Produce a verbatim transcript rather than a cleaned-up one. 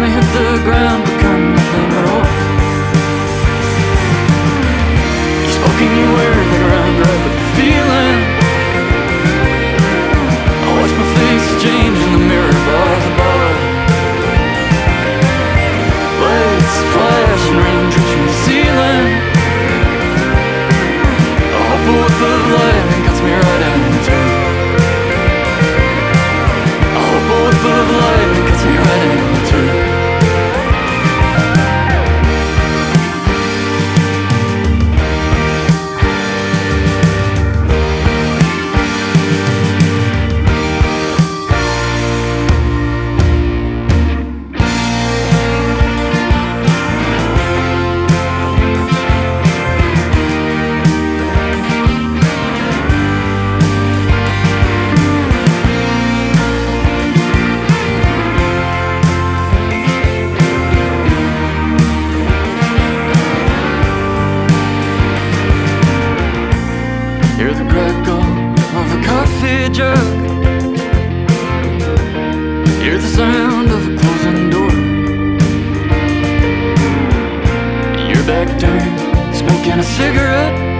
me hit the ground, become nothing at all. You spoke and you were like around right with the feeling. I watch my face change in the mirror by the bar. Lights flash and rain drips from the ceiling. I hope a whip of lightning cuts me right in two. I hope a whip of lightning cuts me right in two. Hear the crackle of a coffee jug. Hear the sound of a closing door. Your back turned, smoking a cigarette.